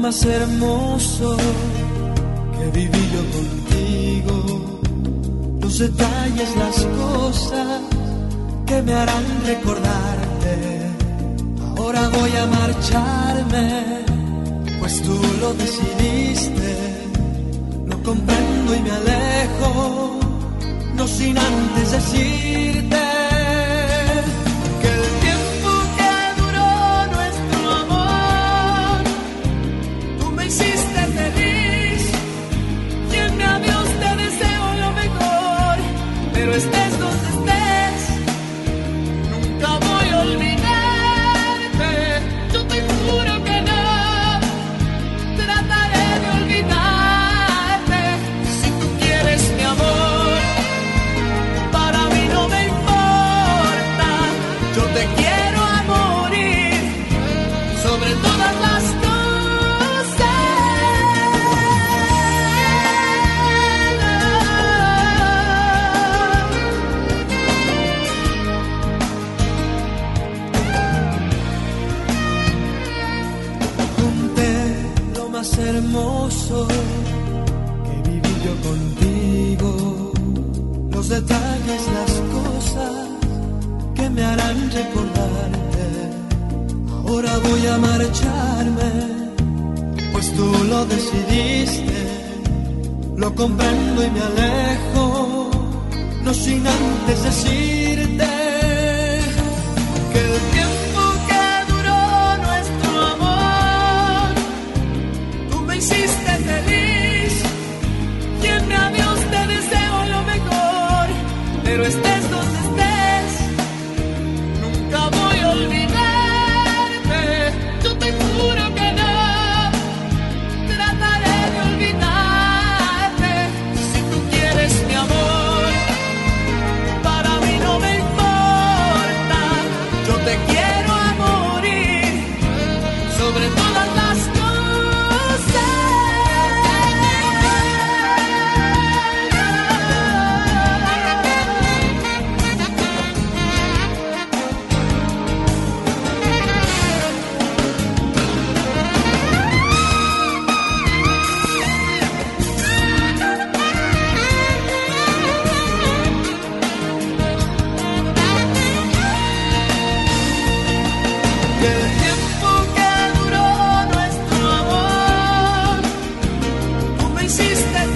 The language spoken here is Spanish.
más hermoso que viví yo contigo, los detalles, las cosas que me harán recordarte. Ahora voy a marcharme, pues tú lo decidiste. Lo comprendo y me alejo, no sin antes decirte que el tiempo que duró nuestro amor, tú me hiciste feliz, y en mi adiós te deseo lo mejor, pero estés donde estés, nunca voy a olvidarte, yo te juro que no, trataré de olvidarte, si tú quieres mi amor, para mí no me importa, yo te quiero a morir, sobre todas las cosas. Junté lo más hermoso que viví yo contigo, los detalles, las cosas que me harán recordarte. Ahora voy a marcharme, pues tú lo decidiste. Lo comprendo y me alejo, no sin antes decirte que el tiempo que duró nuestro amor, tú me hiciste feliz, y en mi adiós te deseo lo mejor, pero estés donde estés, nunca voy a olvidarte, yo te juro que no, trataré de olvidarte, si tú quieres mi amor, para mí no me importa, yo te quiero a morir, sobre todas las cosas. Que el tiempo que duró nuestro amor, tú me hiciste